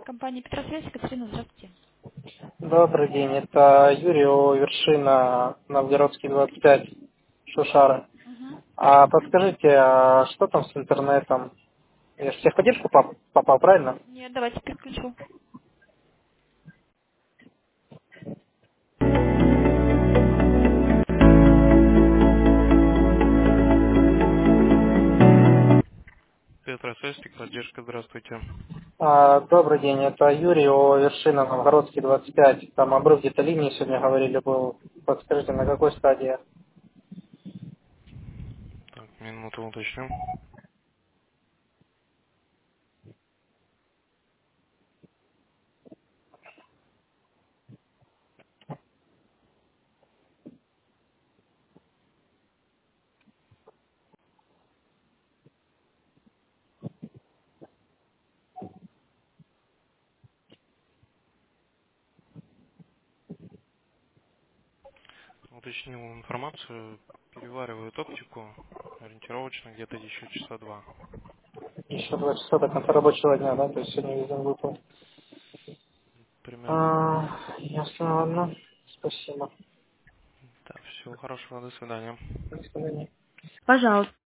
Компания Петросвязь, Екатерина, здравствуйте. Добрый день, это Юрий, Вершина, Новгородский, 25, Шушара. Мгм. А подскажите, что там с интернетом? Я же в техподдержку попал, правильно? Нет, давайте переключу. Петросвязь, поддержка, здравствуйте. Добрый день, это Юрий, Вершина, Новгородский, 25. Там обрыв где-то линии сегодня говорили был. Подскажите, на какой стадии? Так, минуту уточню. Уточнил информацию, переваривают оптику, ориентировочно где-то еще часа два. Еще 2 часа до конца рабочего дня, да? То есть сегодня весь день выпал. Примерно так. Ясно, ладно. Спасибо. Так, всего хорошего, до свидания. До свидания. Пожалуйста.